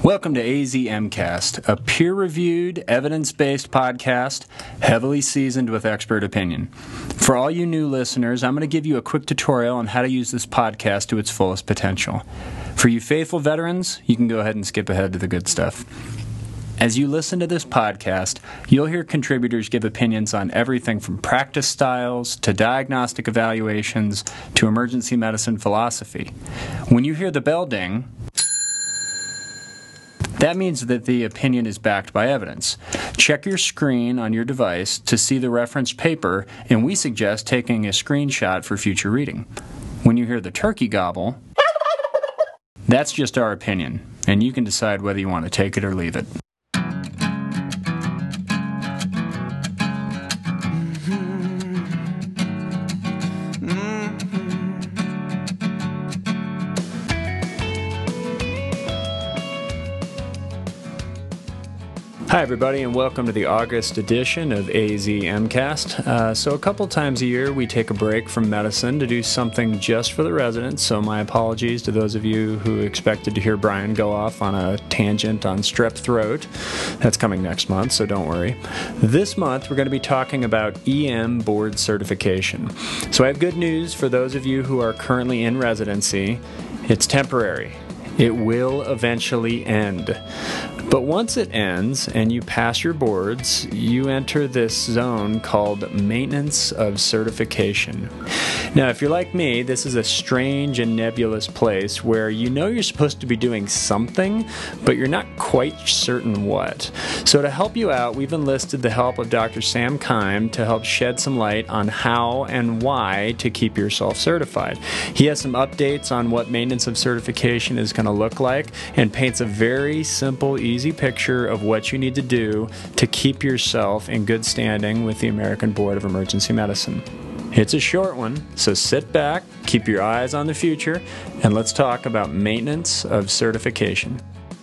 Welcome to AZMcast, a peer-reviewed, evidence-based podcast, heavily seasoned with expert opinion. For all you new listeners, I'm going to give you a quick tutorial on how to use this podcast to its fullest potential. For you faithful veterans, you can go ahead and skip ahead to the good stuff. As you listen to this podcast, you'll hear contributors give opinions on everything from practice styles to diagnostic evaluations to emergency medicine philosophy. When you hear the bell ding, that means that the opinion is backed by evidence. Check your screen on your device to see the referenced paper, and we suggest taking a screenshot for future reading. When you hear the turkey gobble, that's just our opinion, and you can decide whether you want to take it or leave it. Hi everybody, and welcome to the August edition of AZMcast. So a couple times a year we take a break from medicine to do something just for the residents, so my apologies to those of you who expected to hear Brian go off on a tangent on strep throat. That's coming next month, so don't worry. This month we're going to be talking about EM board certification. So I have good news for those of you who are currently in residency. It's temporary. It will eventually end. But once it ends and you pass your boards, you enter this zone called maintenance of certification. Now, if you're like me, this is a strange and nebulous place where you know you're supposed to be doing something, but you're not quite certain what. So to help you out, we've enlisted the help of Dr. Sam Keim to help shed some light on how and why to keep yourself certified. He has some updates on what maintenance of certification is going to look like and paints a very simple, easy picture of what you need to do to keep yourself in good standing with the American Board of Emergency Medicine. It's a short one, so sit back, keep your eyes on the future, and let's talk about maintenance of certification.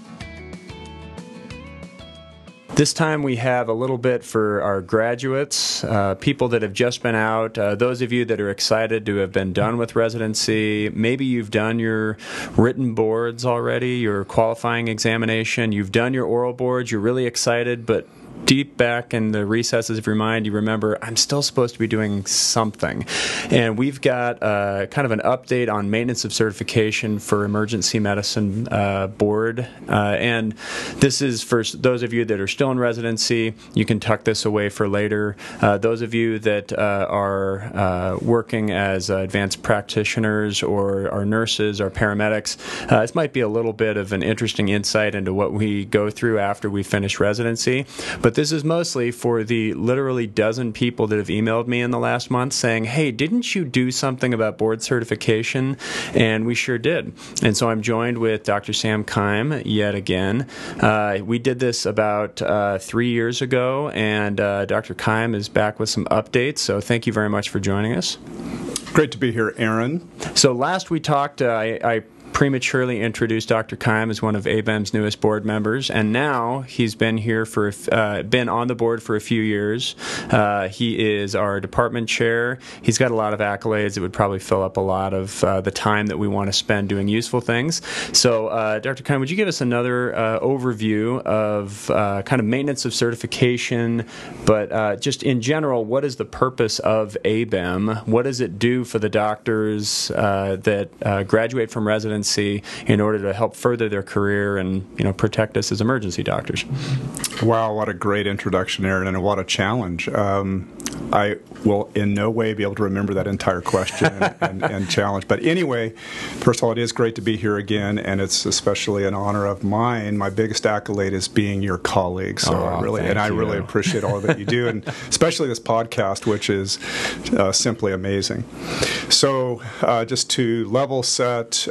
This time we have a little bit for our graduates, people that have just been out, those of you that are excited to have been done with residency. Maybe you've done your written boards already, your qualifying examination, you've done your oral boards, you're really excited, but deep back in the recesses of your mind, you remember, I'm still supposed to be doing something. And we've got kind of an update on maintenance of certification for emergency medicine board. And this is for those of you that are still in residency. You can tuck this away for later. Those of you that are working as advanced practitioners or are nurses or paramedics, this might be a little bit of an interesting insight into what we go through after we finish residency. But this is mostly for the literally dozen people that have emailed me in the last month saying, hey, didn't you do something about board certification? And we sure did. And so I'm joined with Dr. Sam Keim yet again. We did this about 3 years ago, and Dr. Keim is back with some updates. So thank you very much for joining us. Great to be here, Aaron. So last we talked, I prematurely introduced Dr. Keim as one of ABEM's newest board members, and now he's been here for been on the board for a few years. He is our department chair. He's got a lot of accolades that would probably fill up a lot of the time that we want to spend doing useful things. So, Dr. Keim, would you give us another overview of kind of maintenance of certification, but just in general, what is the purpose of ABEM? What does it do for the doctors that graduate from residency in order to help further their career and protect us as emergency doctors? Wow, what a great introduction, Aaron, and what a challenge. I will in no way be able to remember that entire question and challenge. But anyway, first of all, it is great to be here again, and it's especially an honor of mine. My biggest accolade is being your colleague. So I really appreciate all that you do, and especially this podcast, which is simply amazing. So just to level set,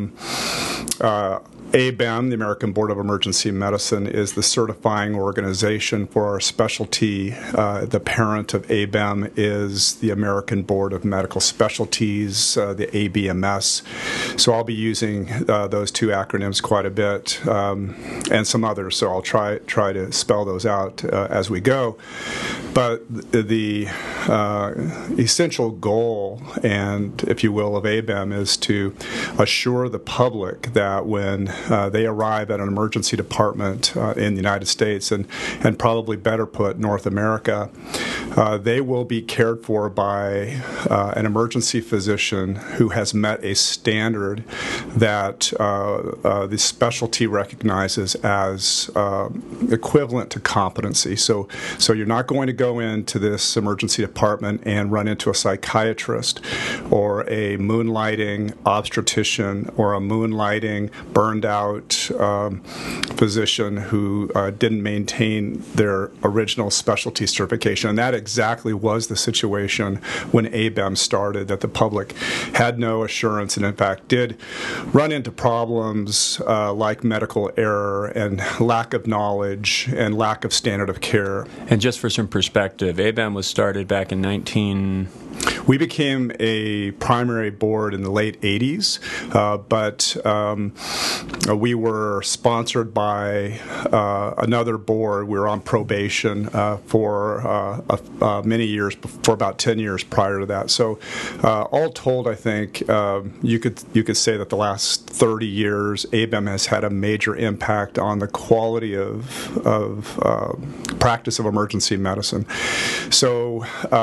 ABEM, the American Board of Emergency Medicine, is the certifying organization for our specialty. The parent of ABEM is the American Board of Medical Specialties, the ABMS. So I'll be using those two acronyms quite a bit, and some others. So I'll try to spell those out as we go. But the essential goal, and if you will, of ABEM is to assure the public that when they arrive at an emergency department in the United States, and probably better put, North America, they will be cared for by an emergency physician who has met a standard that the specialty recognizes as equivalent to competency. So you're not going to go into this emergency department and run into a psychiatrist or a moonlighting obstetrician or a moonlighting burned out physician who didn't maintain their original specialty certification. And that exactly was the situation when ABEM started, that the public had no assurance and in fact did run into problems like medical error and lack of knowledge and lack of standard of care. And just for some perspective, ABEM was started back in We became a primary board in the late 80s, but we were sponsored by another board. We were on probation for many years, for about 10 years prior to that. So all told, I think you could say that the last 30 years, ABEM has had a major impact on the quality of practice of emergency medicine. So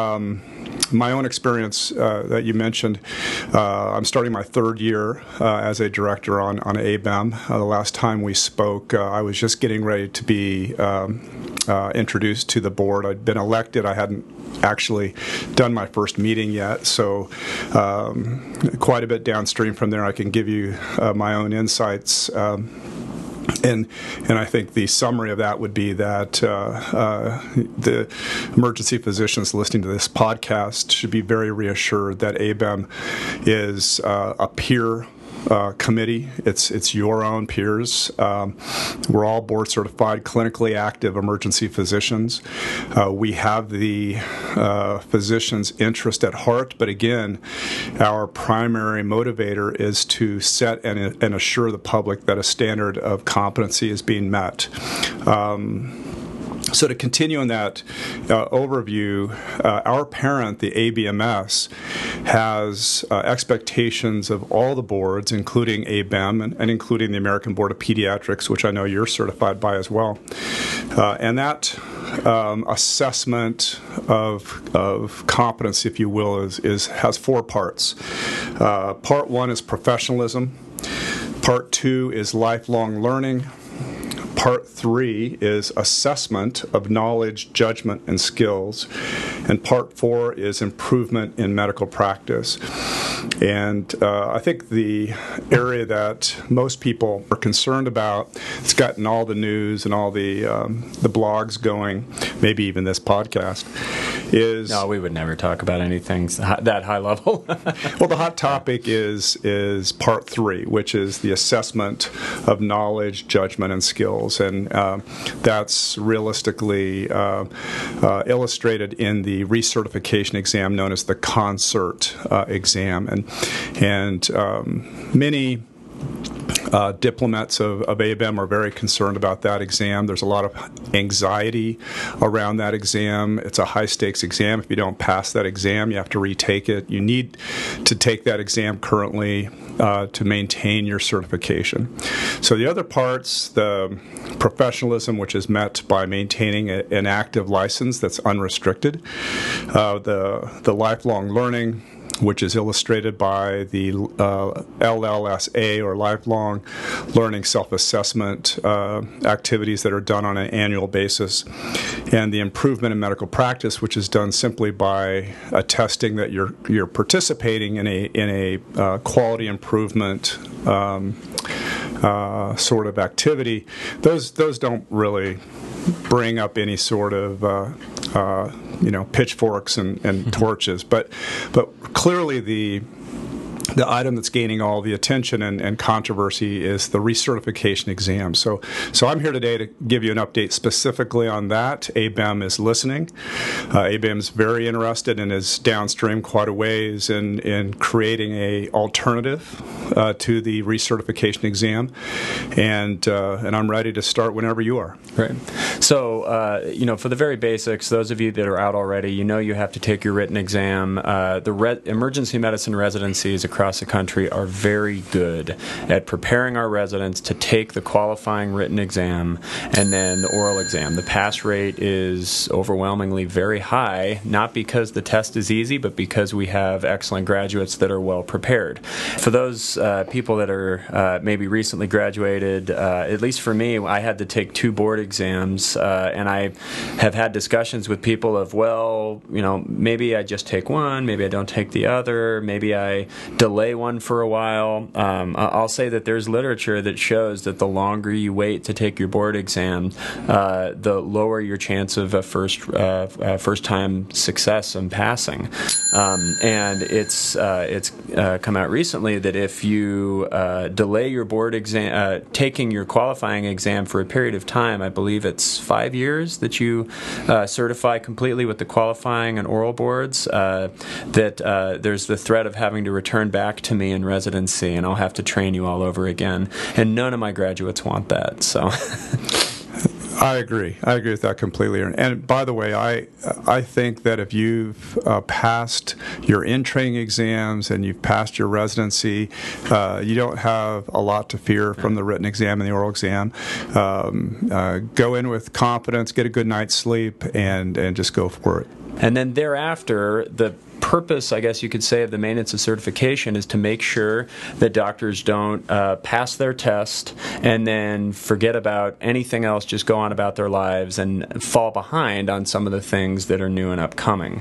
my own experience that you mentioned, I'm starting my third year as a director on ABEM. The last time we spoke, I was just getting ready to be introduced to the board. I'd been elected. I hadn't actually done my first meeting yet, so quite a bit downstream from there I can give you my own insights. And I think the summary of that would be that the emergency physicians listening to this podcast should be very reassured that ABEM is a peer committee. It's your own peers. We're all board certified, clinically active emergency physicians. We have the physician's interest at heart, but again, our primary motivator is to set and assure the public that a standard of competency is being met. So to continue in that overview, our parent, the ABMS, has expectations of all the boards, including ABEM and including the American Board of Pediatrics, which I know you're certified by as well. And that assessment of competency, if you will, has four parts. Part one is professionalism. Part two is lifelong learning. Part three is assessment of knowledge, judgment, and skills. And part four is improvement in medical practice. And I think the area that most people are concerned about, it's gotten all the news and all the blogs going, maybe even this podcast, is... No, we would never talk about anything that high level. Well, the hot topic is part three, which is the assessment of knowledge, judgment, and skills. And that's realistically illustrated in the recertification exam known as the CONCERT exam. And many diplomats of ABEM are very concerned about that exam. There's a lot of anxiety around that exam. It's a high-stakes exam. If you don't pass that exam, you have to retake it. You need to take that exam currently to maintain your certification. So the other parts, the professionalism, which is met by maintaining an active license that's unrestricted, the lifelong learning, which is illustrated by the LLSA, or lifelong learning self-assessment activities that are done on an annual basis, and the improvement in medical practice, which is done simply by attesting that you're participating in a quality improvement sort of activity. Those don't really bring up any sort of pitchforks and torches, but clearly the the item that's gaining all the attention and controversy is the recertification exam. So I'm here today to give you an update specifically on that. ABEM is listening. ABEM is very interested and is downstream quite a ways in creating a alternative to the recertification exam, and I'm ready to start whenever you are. Right. So, for the very basics, those of you that are out already, you have to take your written exam. The emergency medicine residencies across the country are very good at preparing our residents to take the qualifying written exam and then the oral exam. The pass rate is overwhelmingly very high, not because the test is easy, but because we have excellent graduates that are well prepared. For those people that are maybe recently graduated, at least for me, I had to take 2 board exams, and I have had discussions with people of, maybe I just take one, maybe I don't take the other, maybe I delay one for a while. I'll say that there's literature that shows that the longer you wait to take your board exam, the lower your chance of a first-time success and passing. And it's come out recently that if you delay your board exam, taking your qualifying exam for a period of time, I believe it's 5 years that you certify completely with the qualifying and oral boards, that there's the threat of having to return back to me in residency, and I'll have to train you all over again. And none of my graduates want that. So. I agree with that completely. And by the way, I think that if you've passed your in-training exams and you've passed your residency, you don't have a lot to fear from the written exam and the oral exam. Go in with confidence, get a good night's sleep, and just go for it. And then thereafter, the purpose, I guess you could say, of the maintenance of certification is to make sure that doctors don't pass their test and then forget about anything else, just go on about their lives and fall behind on some of the things that are new and upcoming.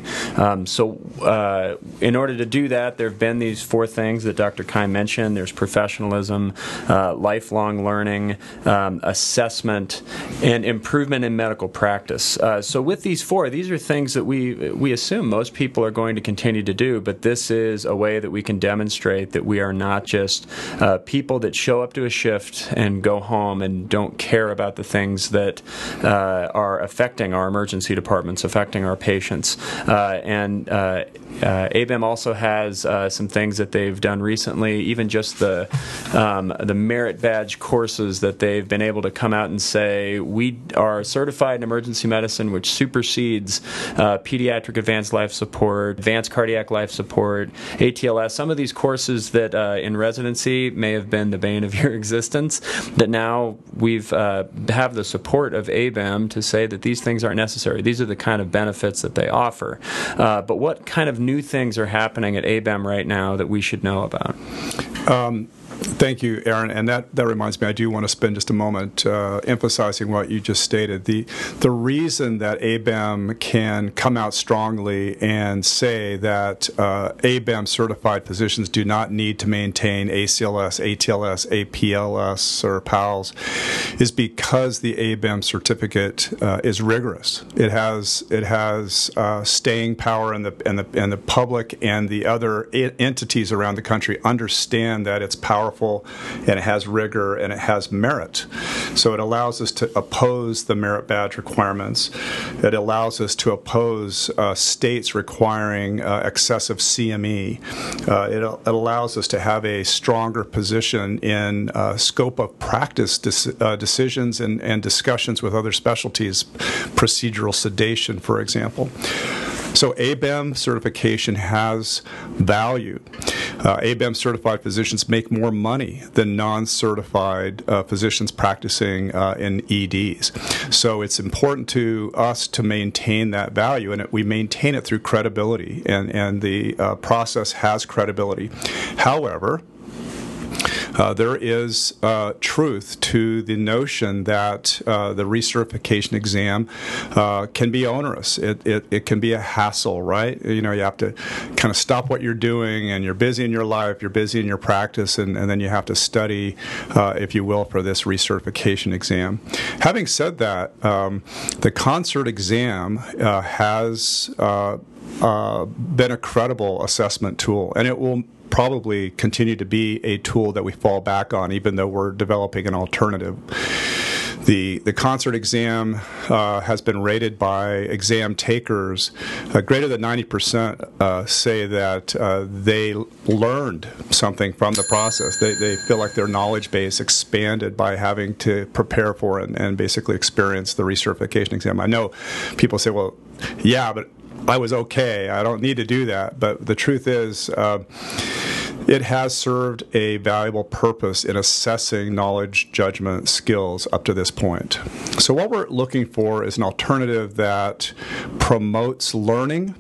So in order to do that, there have been these 4 things that Dr. Keim mentioned. There's professionalism, lifelong learning, assessment, and improvement in medical practice. So with these 4, these are things that we assume most people are going to continue to do, but this is a way that we can demonstrate that we are not just people that show up to a shift and go home and don't care about the things that are affecting our emergency departments, affecting our patients. And ABEM also has some things that they've done recently, even just the merit badge courses that they've been able to come out and say, we are certified in emergency medicine, which supersedes pediatric advanced life support, advanced cardiac life support, ATLS, some of these courses that in residency may have been the bane of your existence, that now we've have the support of ABEM to say that these things aren't necessary. These are the kind of benefits that they offer. But what kind of new things are happening at ABEM right now that we should know about? Thank you, Aaron. And that reminds me, I do want to spend just a moment emphasizing what you just stated. The reason that ABEM can come out strongly and say that ABEM certified physicians do not need to maintain ACLS, ATLS, APLS, or PALS is because the ABEM certificate is rigorous. It has staying power, and the public and the other entities around the country understand that it's powerful, and it has rigor, and it has merit. So it allows us to oppose the merit badge requirements. It allows us to oppose states requiring excessive CME. It allows us to have a stronger position in scope of practice decisions and discussions with other specialties, procedural sedation, for example. So ABEM certification has value. ABEM certified physicians make more money than non-certified physicians practicing in EDs. So it's important to us to maintain that value, and we maintain it through credibility, and the process has credibility. However, there is truth to the notion that the recertification exam can be onerous. It can be a hassle, right? You have to kind of stop what you're doing, and you're busy in your life, you're busy in your practice, and then you have to study, if you will, for this recertification exam. Having said that, the CONCERT exam has been a credible assessment tool, and it will probably continue to be a tool that we fall back on, even though we're developing an alternative. The concert exam has been rated by exam takers. Greater than 90% say that they learned something from the process. They feel like their knowledge base expanded by having to prepare for it and basically experience the recertification exam. I know people say, well, yeah, but I was okay. I don't need to do that. But the truth is, it has served a valuable purpose in assessing knowledge, judgment, skills up to this point. So what we're looking for is an alternative that promotes learning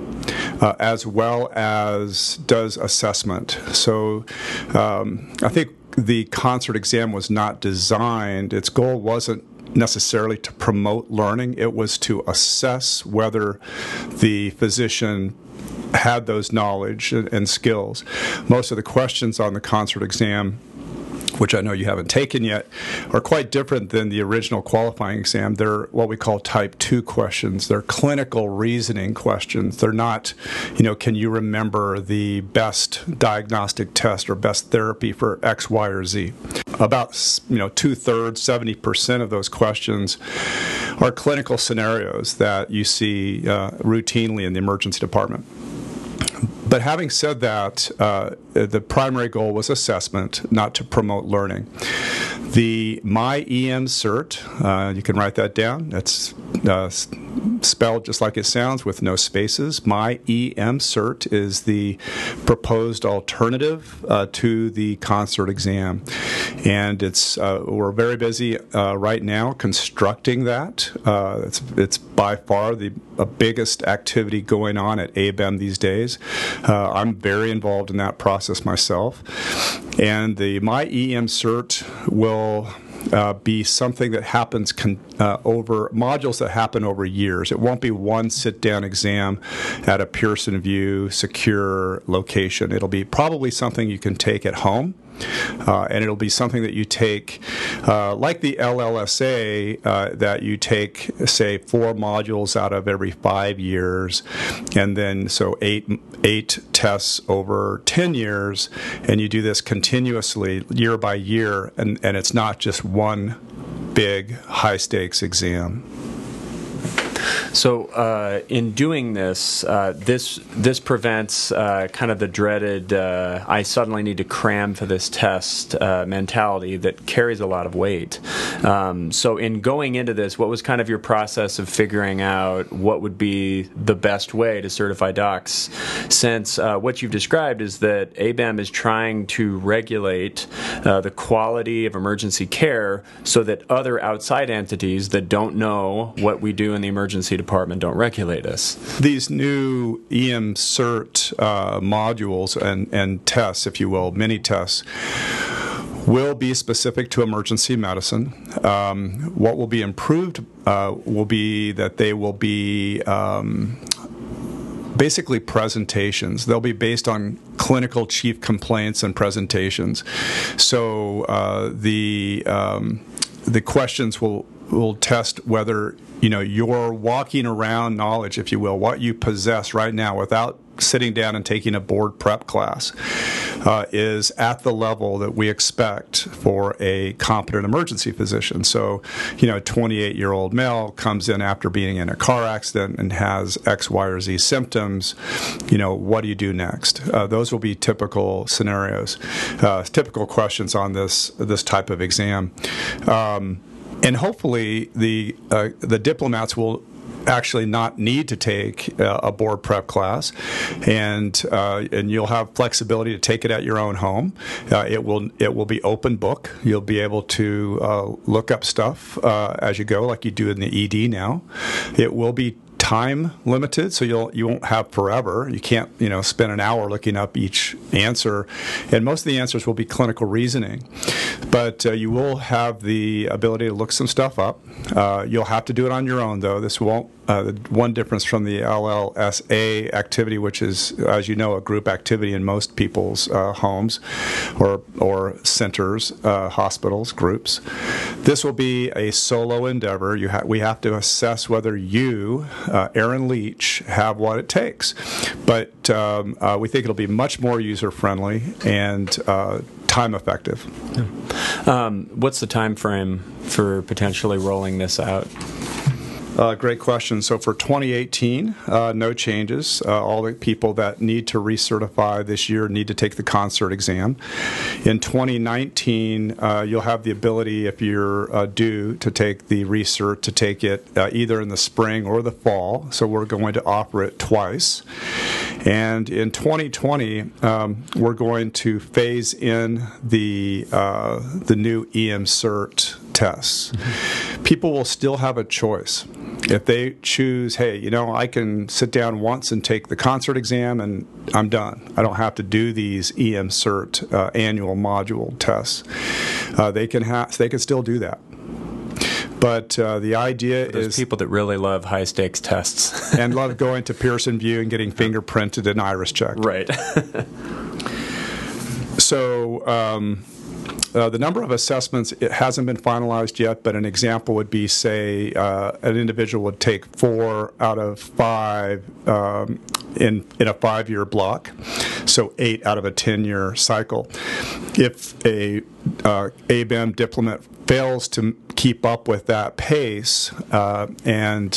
as well as does assessment. So I think the concert exam was not designed, its goal wasn't necessarily to promote learning, it was to assess whether the physician had those knowledge and skills. Most of the questions on the concert exam, which I know you haven't taken yet, are quite different than the original qualifying exam. They're what we call type 2 questions. They're clinical reasoning questions. They're not, can you remember the best diagnostic test or best therapy for X, Y, or Z? About 2/3, 70% of those questions are clinical scenarios that you see routinely in the emergency department. But having said that, the primary goal was assessment, not to promote learning. The MyEM Cert, you can write that down. That's spelled just like it sounds with no spaces. MyEM Cert is the proposed alternative to the concert exam. And we're very busy right now constructing that. It's by far the biggest activity going on at ABEM these days. I'm very involved in that process myself. And the MyEM Cert will be something that happens over modules that happen over years. It won't be one sit-down exam at a Pearson VUE secure location. It'll be probably something you can take at home. And it'll be something that you take, like the LLSA, that you take, say, 4 modules out of every 5 years, and then so eight tests over 10 years, and you do this continuously, year by year, and it's not just one big high-stakes exam. So in doing this, this prevents kind of the dreaded I suddenly need to cram for this test mentality that carries a lot of weight. So in going into this, what was kind of your process of figuring out what would be the best way to certify docs, since what you've described is that ABEM is trying to regulate the quality of emergency care so that other outside entities that don't know what we do in the emergency department don't regulate us. These new EM Cert modules and tests, if you will, mini tests, will be specific to emergency medicine. What will be improved will be that they will be basically presentations. They'll be based on clinical chief complaints and presentations. So the questions will test whether you're walking around knowledge, if you will, what you possess right now without sitting down and taking a board prep class is at the level that we expect for a competent emergency physician. So, a 28-year-old male comes in after being in a car accident and has X, Y, or Z symptoms. What do you do next? Those will be typical scenarios, typical questions on this type of exam. And hopefully the diplomats will actually not need to take a board prep class, and you'll have flexibility to take it at your own home. It will be open book. You'll be able to look up stuff as you go, like you do in the ED now. It will be time limited, so you won't have forever. You can't spend an hour looking up each answer, and most of the answers will be clinical reasoning. But you will have the ability to look some stuff up. You'll have to do it on your own, though. This won't. One difference from the LLSA activity, which is, as you know, a group activity in most people's homes or centers, hospitals, groups. This will be a solo endeavor. We have to assess whether you Aaron Leach have what it takes. But we think it'll be much more user-friendly and time effective. What's the time frame for potentially rolling this out? Great question. So for 2018, no changes. All the people that need to recertify this year need to take the concert exam. In 2019, you'll have the ability, if you're due to take the recert, to take it either in the spring or the fall. So we're going to offer it twice. And in 2020, we're going to phase in the new EM Cert tests. Mm-hmm. People will still have a choice. If they choose, hey, I can sit down once and take the concert exam and I'm done. I don't have to do these EM Cert annual module tests. They can still do that. But the idea is people that really love high stakes tests and love going to Pearson VUE and getting fingerprinted and iris checked. Right. So the number of assessments, it hasn't been finalized yet, but an example would be, say, an individual would take 4 out of 5 in a 5-year block, so 8 out of a 10-year cycle. If a ABEM diplomat fails to keep up with that pace and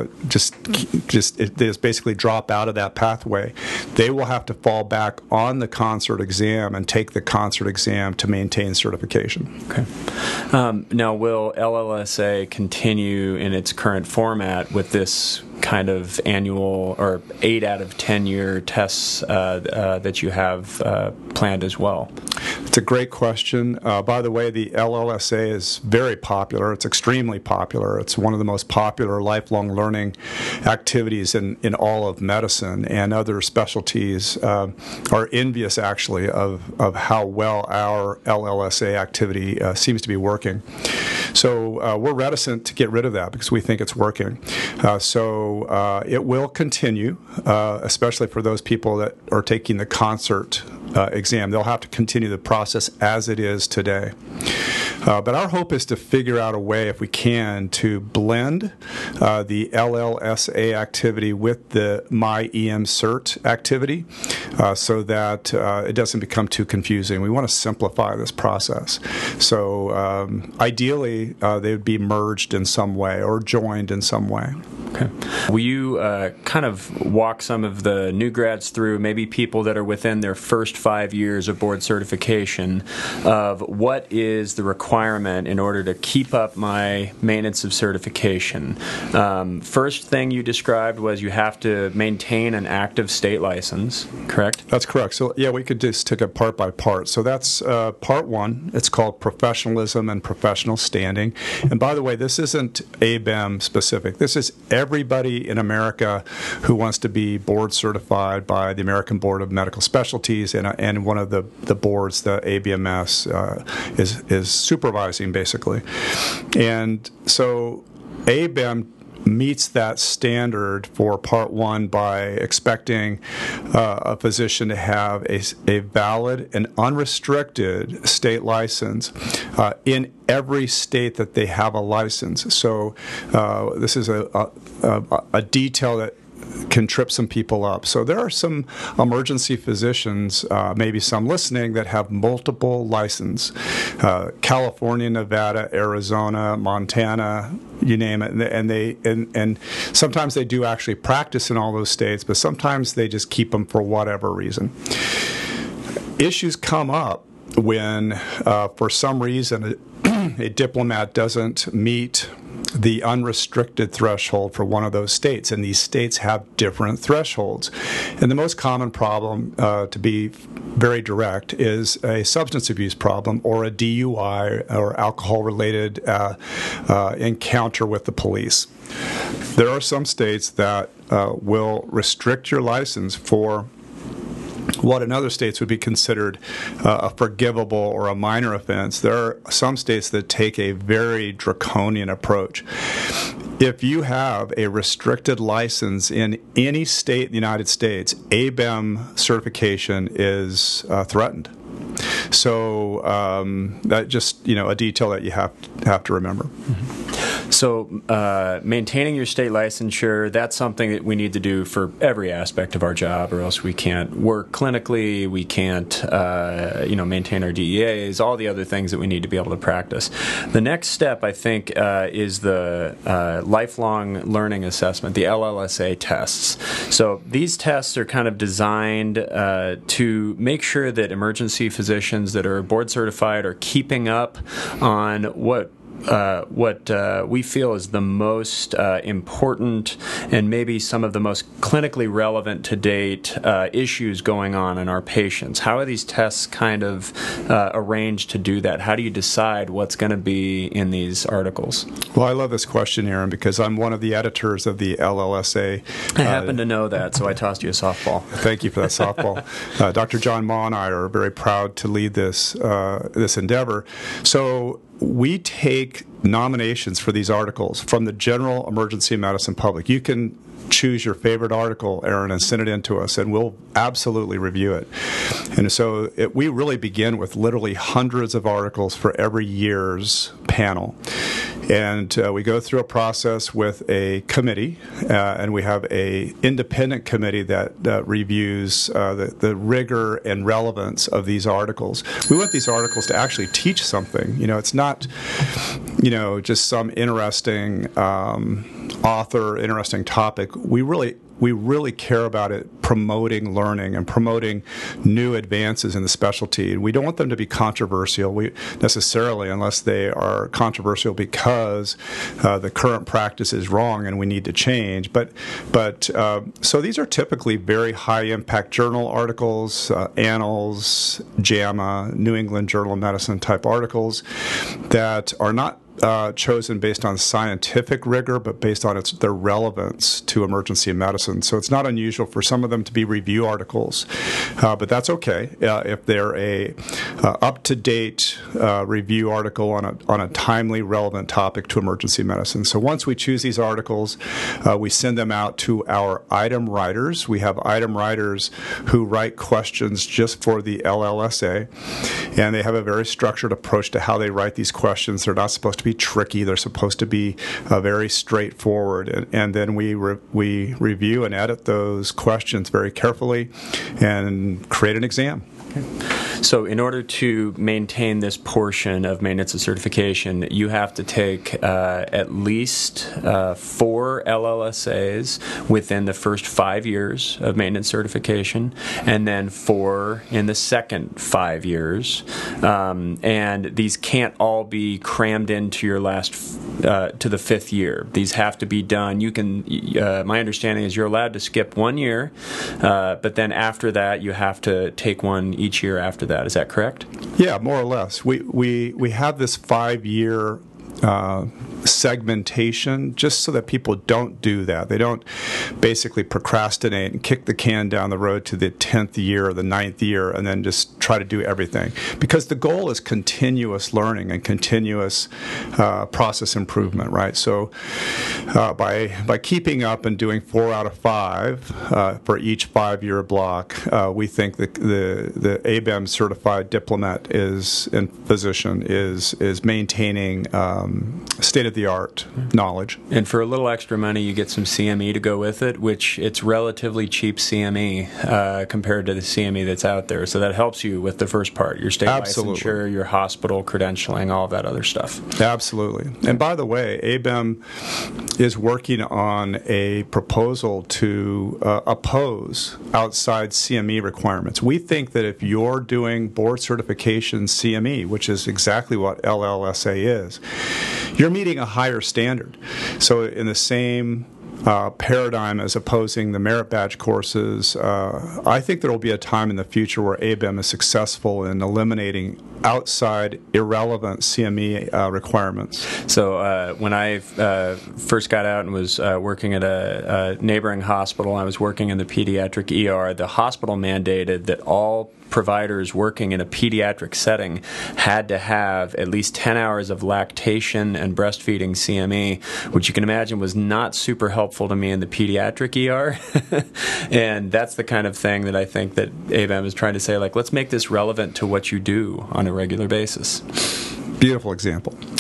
just basically drop out of that pathway, they will have to fall back on the concert exam and take the concert exam to maintain certification. Okay. Now, will LLSA continue in its current format with this kind of annual or 8 out of 10-year tests that you have planned as well? It's a great question. By the way, the LLSA is very popular. It's extremely popular. It's one of the most popular lifelong learning activities in all of medicine, and other specialties are envious, actually, of how well our LLSA activity seems to be working. So we're reticent to get rid of that because we think it's working. So it will continue, especially for those people that are taking the concert exam. They'll have to continue the process as it is today. But our hope is to figure out a way, if we can, to blend the LLSA activity with the MyEM Cert activity so that it doesn't become too confusing. We want to simplify this process. So ideally, they would be merged in some way or joined in some way. Okay. Will you kind of walk some of the new grads through, maybe people that are within their first 5 years of board certification, of what is the requirement in order to keep up my maintenance of certification? First thing you described was you have to maintain an active state license, correct? That's correct. So, yeah, we could just take it part by part. So that's part one. It's called professionalism and professional standing. And by the way, this isn't ABEM specific. This is everybody in America who wants to be board certified by the American Board of Medical Specialties and one of the boards that ABMS is supervising, basically. And so ABEM meets that standard for Part 1 by expecting a physician to have a valid and unrestricted state license in every state that they have a license. So this is a detail that can trip some people up. So there are some emergency physicians, maybe some listening, that have multiple licenses. California, Nevada, Arizona, Montana, you name it. And sometimes they do actually practice in all those states, but sometimes they just keep them for whatever reason. Issues come up when, for some reason, a diplomat doesn't meet the unrestricted threshold for one of those states, and these states have different thresholds. And the most common problem, to be very direct, is a substance abuse problem or a DUI or alcohol-related encounter with the police. There are some states that will restrict your license for what in other states would be considered a forgivable or a minor offense. There are some states that take a very draconian approach. If you have a restricted license in any state in the United States, ABEM certification is threatened. So that just, a detail that you have to remember. Mm-hmm. So maintaining your state licensure, that's something that we need to do for every aspect of our job, or else we can't work clinically, we can't maintain our DEAs, all the other things that we need to be able to practice. The next step, I think, is the lifelong learning assessment, the LLSA tests. So these tests are kind of designed to make sure that emergency physicians that are board certified are keeping up on what we feel is the most important and maybe some of the most clinically relevant to date issues going on in our patients. How are these tests kind of arranged to do that? How do you decide what's going to be in these articles? Well, I love this question, Aaron, because I'm one of the editors of the LLSA. I happen to know that, so I tossed you a softball. Thank you for that softball. Dr. John Ma and I are very proud to lead this endeavor. So we take nominations for these articles from the general emergency medicine public. You can choose your favorite article, Aaron, and send it in to us, and we'll absolutely review it. And so we really begin with literally hundreds of articles for every year's panel. And we go through a process with a committee, and we have a independent committee that reviews the rigor and relevance of these articles. We want these articles to actually teach something. It's not, just some interesting author, interesting topic. We really care about it promoting learning and promoting new advances in the specialty. We don't want them to be controversial necessarily, unless they are controversial because the current practice is wrong and we need to change. So these are typically very high-impact journal articles, Annals, JAMA, New England Journal of Medicine type articles that are not chosen based on scientific rigor, but based on their relevance to emergency medicine. So it's not unusual for some of them to be review articles, but that's okay if they're a up-to-date review article on a timely, relevant topic to emergency medicine. So once we choose these articles, we send them out to our item writers. We have item writers who write questions just for the LLSA, and they have a very structured approach to how they write these questions. They're not supposed to be tricky. They're supposed to be very straightforward. And then we review and edit those questions very carefully and create an exam. Okay. So in order to maintain this portion of maintenance of certification, you have to take at least 4 LLSAs within the first 5 years of maintenance certification, and then 4 in the second 5 years. And these can't all be crammed into your last to the 5th year. These have to be done. You can. My understanding is you're allowed to skip 1 year, but then after that you have to take one each year after that. Is that correct? Yeah, more or less. We have this 5-year segmentation just so that people don't do that. They don't basically procrastinate and kick the can down the road to the 10th year or the 9th year and then just try to do everything. Because the goal is continuous learning and continuous process improvement, right? So by keeping up and doing 4 out of 5 for each 5-year block, we think that the ABEM certified diplomat physician is maintaining state-of-the-art knowledge. And for a little extra money, you get some CME to go with it, which it's relatively cheap CME compared to the CME that's out there. So that helps you with the first part, your state licensure, your hospital credentialing, all of that other stuff. Absolutely. And by the way, ABEM is working on a proposal to oppose outside CME requirements. We think that if you're doing board certification CME, which is exactly what LLSA is, you're meeting a higher standard. So in the same paradigm as opposing the merit badge courses, I think there will be a time in the future where ABEM is successful in eliminating outside irrelevant CME requirements. So when I first got out and was working at a neighboring hospital, I was working in the pediatric ER. The hospital mandated that all providers working in a pediatric setting had to have at least 10 hours of lactation and breastfeeding CME, which you can imagine was not super helpful to me in the pediatric ER. And that's the kind of thing that I think that ABEM is trying to say, like, let's make this relevant to what you do on a regular basis. Beautiful example.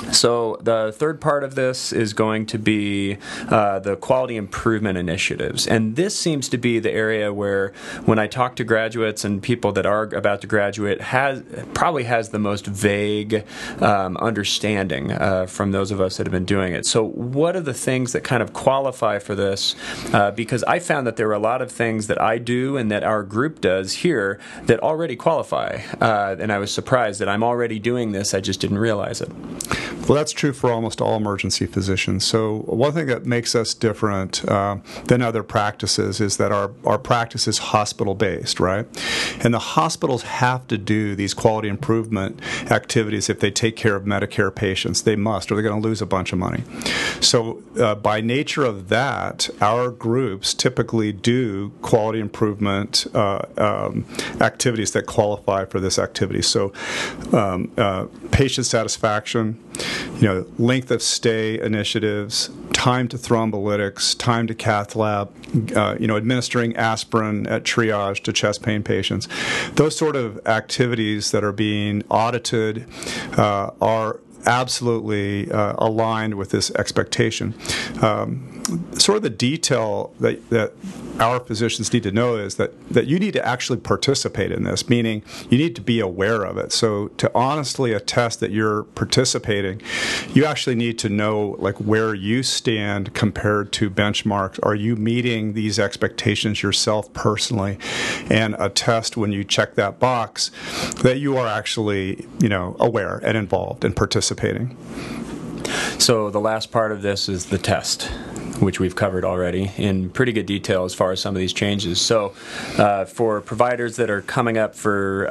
So the third part of this is going to be the quality improvement initiatives. And this seems to be the area where, when I talk to graduates and people that are about to graduate, probably has the most vague understanding from those of us that have been doing it. So what are the things that kind of qualify for this? Because I found that there are a lot of things that I do and that our group does here that already qualify. And I was surprised that I'm already doing this, I just didn't realize it. Well, that's true for almost all emergency physicians. So one thing that makes us different than other practices is that our practice is hospital-based, right? And the hospitals have to do these quality improvement activities if they take care of Medicare patients. They must, or they're going to lose a bunch of money. So by nature of that, our groups typically do quality improvement activities that qualify for this activity. So patient satisfaction, length of stay initiatives, time to thrombolytics, time to cath lab, administering aspirin at triage to chest pain patients. Those sort of activities that are being audited are absolutely aligned with this expectation. Sort of the detail that our physicians need to know is that you need to actually participate in this, meaning you need to be aware of it. So to honestly attest that you're participating, you actually need to know where you stand compared to benchmarks. Are you meeting these expectations yourself personally? And attest when you check that box that you are actually, aware and involved and participating. So the last part of this is the test, which we've covered already in pretty good detail as far as some of these changes. So for providers that are coming up for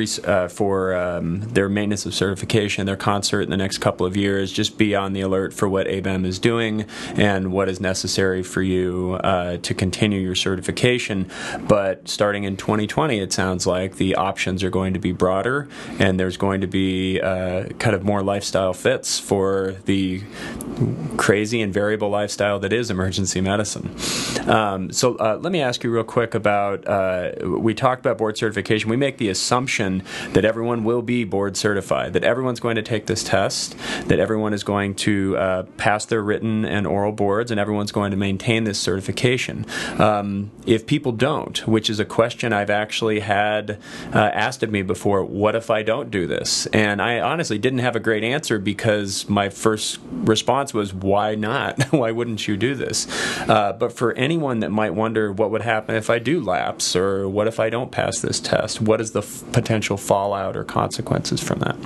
their maintenance of certification, their concert in the next couple of years, just be on the alert for what ABEM is doing and what is necessary for you to continue your certification. But starting in 2020, it sounds like the options are going to be broader, and there's going to be kind of more lifestyle fits for the crazy and variable lifestyle that is emergency medicine. So let me ask you real quick about, we talked about board certification. We make the assumption that everyone will be board certified, that everyone's going to take this test, that everyone is going to pass their written and oral boards, and everyone's going to maintain this certification. If people don't, which is a question I've actually had asked of me before, what if I don't do this? And I honestly didn't have a great answer, because my first response was, why not? Why wouldn't you do this? But for anyone that might wonder what would happen if I do lapse, or what if I don't pass this test, what is the potential fallout or consequences from that?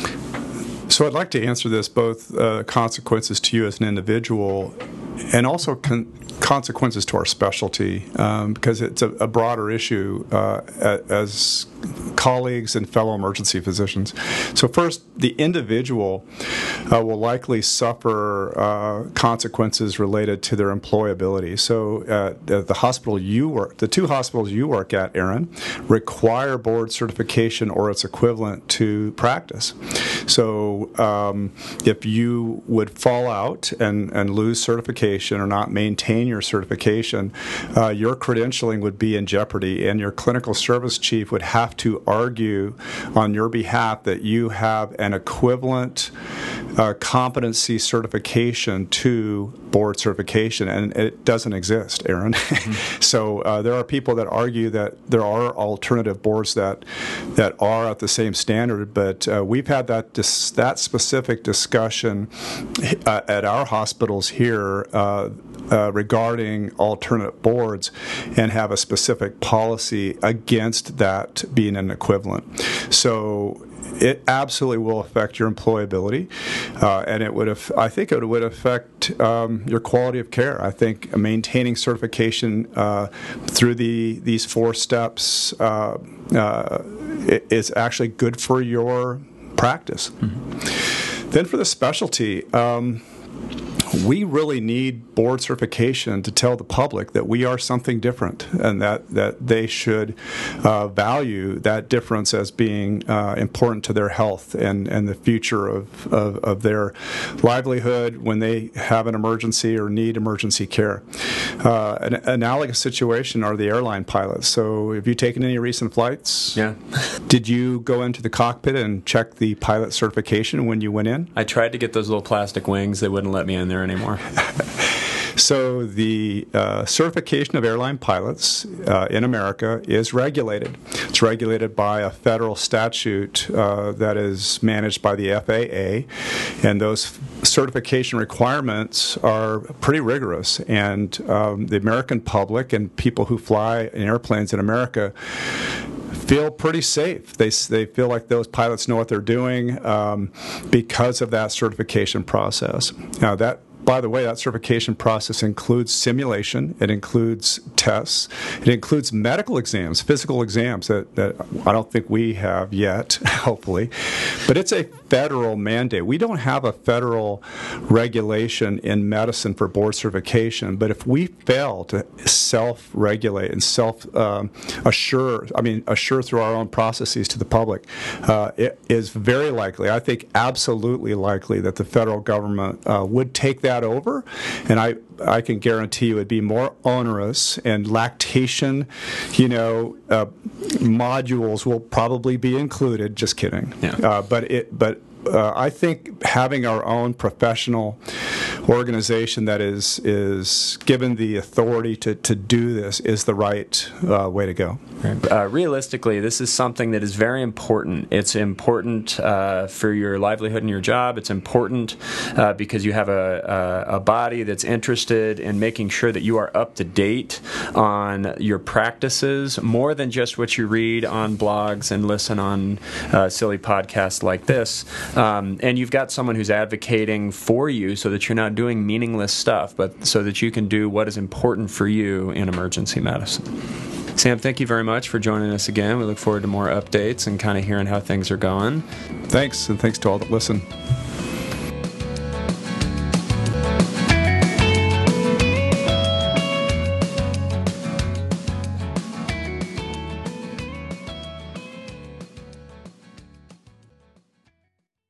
So I'd like to answer this, both consequences to you as an individual and also consequences to our specialty, because it's a broader issue as colleagues and fellow emergency physicians. So first, the individual will likely suffer consequences related to their employability. So the hospital you work, the two hospitals you work at, Aaron, require board certification or its equivalent to practice. So if you would fall out and lose certification or not maintain your certification, your credentialing would be in jeopardy, and your clinical service chief would have to argue on your behalf that you have an equivalent competency certification to board certification, and it doesn't exist, Aaron. Mm-hmm. So there are people that argue that there are alternative boards that are at the same standard, but we've had that specific discussion at our hospitals here regarding alternate boards, and have a specific policy against that being an equivalent. So it absolutely will affect your employability, and I think it would affect your quality of care. I think maintaining certification through these 4 steps is actually good for your practice. Mm-hmm. Then for the specialty, we really need board certification to tell the public that we are something different, and that they should value that difference as being important to their health and the future of their livelihood when they have an emergency or need emergency care. An analogous situation are the airline pilots. So have you taken any recent flights? Yeah. Did you go into the cockpit and check the pilot certification when you went in? I tried to get those little plastic wings. They wouldn't let me in there anymore. So the certification of airline pilots in America is regulated. It's regulated by a federal statute that is managed by the FAA, and those certification requirements are pretty rigorous. And the American public and people who fly in airplanes in America feel pretty safe. They feel like those pilots know what they're doing because of that certification process. Now, by the way, that certification process includes simulation, it includes tests, it includes medical exams, physical exams that I don't think we have yet, hopefully. But it's a federal mandate. We don't have a federal regulation in medicine for board certification, but if we fail to self-regulate and assure through our own processes to the public, it is very likely, I think absolutely likely, that the federal government would take that over, and I can guarantee you it'd be more onerous, and lactation, modules will probably be included. Just kidding. Yeah. But I think having our own professional organization that is given the authority to do this is the right way to go. Realistically, this is something that is very important. It's important for your livelihood and your job. It's important because you have a body that's interested in making sure that you are up to date on your practices, more than just what you read on blogs and listen on silly podcasts like this. And you've got someone who's advocating for you so that you're not doing meaningless stuff, but so that you can do what is important for you in emergency medicine. Sam, thank you very much for joining us again. We look forward to more updates and kind of hearing how things are going. Thanks, and thanks to all that listen.